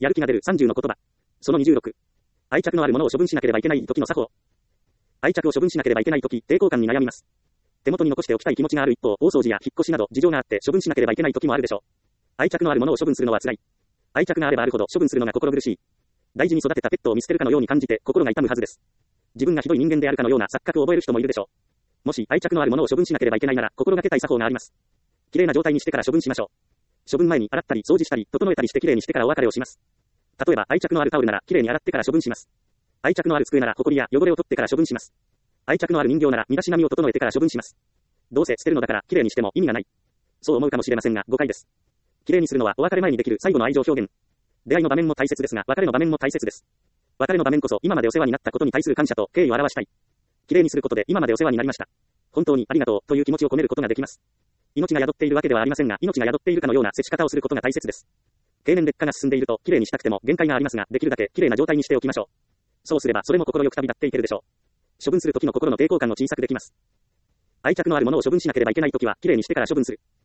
やる気が出る30の言葉。その26。愛着のあるものを処分しなければいけない時の作法。愛着を処分しなければいけない時、抵抗感に悩みます。手元に残しておきたい気持ちがある一方、大掃除や引っ越しなど事情があって処分しなければいけない時もあるでしょう。愛着のあるものを処分するのは辛い。愛着があればあるほど処分するのが心苦しい。大事に育てたペットを見捨てるかのように感じて心が痛むはずです。自分がひどい人間であるかのような錯覚を覚える人もいるでしょう。もし愛着のあるものを処分しなければいけないなら心がけたい作法があります。綺麗な状態にしてから処分しましょう。処分前に洗ったり掃除したり整えたりして綺麗にしてからお別れをします。例えば愛着のあるタオルなら綺麗に洗ってから処分します。愛着のある机なら埃や汚れを取ってから処分します。愛着のある人形なら身だしなみを整えてから処分します。どうせ捨てるのだから綺麗にしても意味がない。そう思うかもしれませんが誤解です。綺麗にするのはお別れ前にできる最後の愛情表現。出会いの場面も大切ですが別れの場面も大切です。別れの場面こそ今までお世話になったことに対する感謝と敬意を表したい。綺麗にすることで今までお世話になりました。本当にありがとうという気持ちを込めることができます。命が宿っているわけではありませんが命が宿っているかのような接し方をすることが大切です。経年劣化が進んでいると綺麗にしたくても限界がありますができるだけ綺麗な状態にしておきましょう。そうすればそれも心よく旅立っていけるでしょう。処分する時の心の抵抗感を小さくできます。愛着のあるものを処分しなければいけないときは、きれいにしてから処分する。